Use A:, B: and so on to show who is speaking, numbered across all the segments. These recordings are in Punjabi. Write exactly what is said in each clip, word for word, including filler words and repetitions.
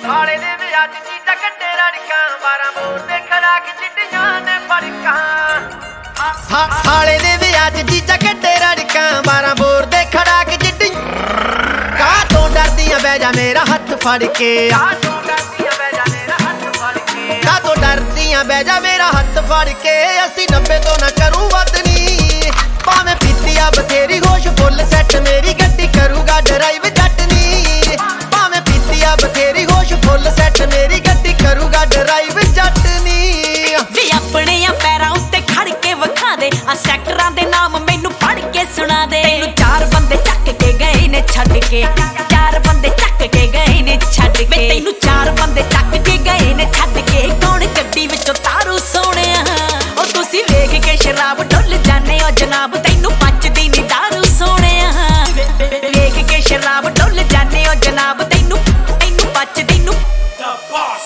A: ਸਾਲੇ ਦੇ ਵਿਆਹ ਚ ਚੀਜ਼ਾਂ ਕੱਢੇ ਰੜਕਾਂ ਬਾਰਾਂ ਮੋੜ ਤੇ ਖੜਾ ਕੇ ਚਿੱਟੀਆਂ ਨੇ ਫੜਕਾਂ ਸਾਲੇ ਦੇ ਵਿਆਹ ਚ ਚੀਜ਼ਾਂ ਕੱਢੇ ਰੜਕਾਂ ਬਾਰਾਂ ਮੋੜ ਤੇ ਖੜਾ ਕੇ ਚਿੱਟੀ ਕਾਹ ਤੋਂ ਡਰਦੀਆਂ ਬਹਿ ਜਾ ਮੇਰਾ ਹੱਥ ਫੜ ਕੇ ਕਾਹ ਤੋਂ ਡਰਦੀਆਂ ਬਹਿ ਜਾ ਮੇਰਾ ਹੱਥ ਫੜ ਕੇ ਕਾਹ ਤੋਂ ਡਰਦੀਆਂ ਬਹਿ ਜਾ ਮੇਰਾ ਹੱਥ ਫੜ ਕੇ ਅਸੀਂ ਨੱਬੇ ਤੋਂ ਨਾ ਕਰੂ ਵੱਧ ਨੀ ਭਾਵੇਂ ਪੀਤੀ ਆ ਬਥੇਰੀ ਹੋਸ਼ ਫੁੱਲ ਸੈੱਟ ਮੇਰੀ ਗੱਡੀ ਕਰੂਗਾ ਡਰਾਈਵ ਜੱਟ ਨੀ ਭਾਵੇਂ ਪੀਤੀ ਆ ਬਥੇਰੀ ਹੋਸ਼ ਫੁੱਲ ਸੈੱਟ ਮੇਰੀ ਗੱਡੀ ਕਰੂਗਾ ਡਰਾਈਵ ਜੱਟ ਨੀ
B: ਵੀ ਆਪਣੇ ਆ ਪੈਰਾਂ ਉੱਤੇ ਖੜ ਕੇ ਵਿਖਾ ਦੇ ਆ ਸੈਕਟਰਾਂ ਦੇ ਨਾਮ ਮੈਨੂੰ ਪੜ ਕੇ ਸੁਣਾ ਦੇ ਤੈਨੂੰ ਚਾਰ ਬੰਦੇ ਚੱਕ ਕੇ ਗਏ ਨੇ ਛੱਡ ਕੇ ਚਾਰ ਬੰਦੇ ਚੱਕ ਕੇ ਗਏ ਨੇ ਛੱਡ ਕੇ ਤੈਨੂੰ ਚਾਰ ਬੰਦੇ ਚੱਕ ਕੇ ਗਏ ਨੇ ਛੱਡ ਕੇ ਕੌਣ ਗੱਡੀ ਵਿੱਚੋਂ ਤਾਰੂ ਸੋਹਣਿਆ ਉਹ ਤੁਸੀਂ ਵੇਖ ਕੇ ਸ਼ਰਾਬ ਡੁੱਲ ਜਾਂਦੇ ਹੋ ਜਨਾਬ ਤੈਨੂੰ ਪਚਦੀ ਨੀ ਦਾਰੂ ਸੋਹਣਿਆ ਵੇਖ ਕੇ ਸ਼ਰਾਬ ਡੁੱਲ ਜਾਂਦੇ ਹੋ ਜਨਾਬ ਤੈਨੂੰ ਤੈਨੂੰ ਪਚਦੀ ਨੂੰ The Boss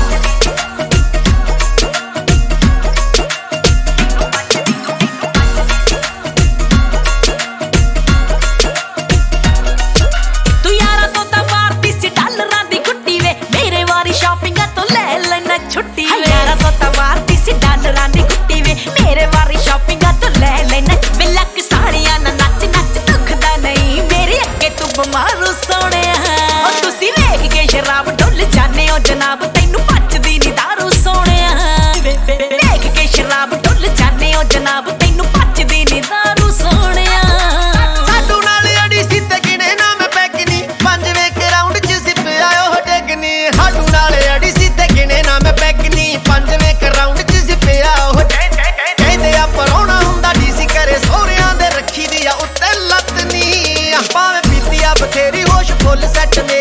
B: ਛੁੱਟੀ ਯਾਰਾ ਤੋਂ ਤਵਾਰਦੀ ਸੀ ਡਾਲਰਾਂ ਦੀ ਗੁੱਟੀ ਵੇ ਮੇਰੇ ਵਾਰੀ ਸ਼ਾਪਿੰਗਾਂ ਤੋਂ ਲੈ ਲੈਣਾ ਵੇ ਲੱਕ ਸਾੜੀਆਂ ਨਾ ਨੱਚ ਨੱਚ ਦੁਖਦਾ ਨਹੀਂ ਮੇਰੇ ਅੱਗੇ ਤੂੰ ਬਿਮਾਰੂ ਸੋਹਣਿਆ ਉਹ ਤੁਸੀਂ ਵੇਖ ਕੇ ਸ਼ਰਾਬ ਡੁੱਲ ਜਾਂਦੇ ਹੋ ਜਨਾਬ ਤੈਨੂੰ ਪਚਦੀ ਨੀ ਦਾਰੂ ਸੋਹਣਿਆ ਵੇਖ ਕੇ ਸ਼ਰਾਬ ਡੁੱਲ ਜਾਂਦੇ ਹੋ ਜਨਾਬ ਤੈਨੂੰ ਪਚਦੀ ਨੀ ਦਾਰੂ ਸੋਹਣਿਆ
A: ਸਾਡੂ ਨਾਲ ਅੜੀ ਸੀ ਤੇ ਗਿਣੇ ਨਾ ਮੈਂ ਪੈਗਨੀ ਪੰਜਵੇਂ ਕੇ ਰਾਉਂਡ ਚ ਸਿਪ ਆਇਓ ਹੋ ਡੇਗਨੀ ਸਾਡੂ ਨਾਲ ਅੜੀ ਸੀ ਤੇ ਗਿਣੇ ਨਾ ਮੈਂ ਪੈਗਨੀ ਪੰਜਵੇਂ ਕੇ ਰਾਉਂਡ ਚ ਸਿਪ ਆਇਓ ਹੋ ਕਹਿੰਦੇ ਆ ਪਰੋਣਾ ਹੁੰਦਾ ਡੀਸੀ ਕਰੇ ਸੋਹਰਿਆਂ ਦੇ ਰੱਖੀ ਦੀ ਆ ਉੱਤੇ ਲੱਤ ਨੀ ਭਾਵੇਂ ਪੀਤੀ ਆ ਬਥੇਰੀ ਹੋਸ਼ ਫੁੱਲ ਸੈੱਟ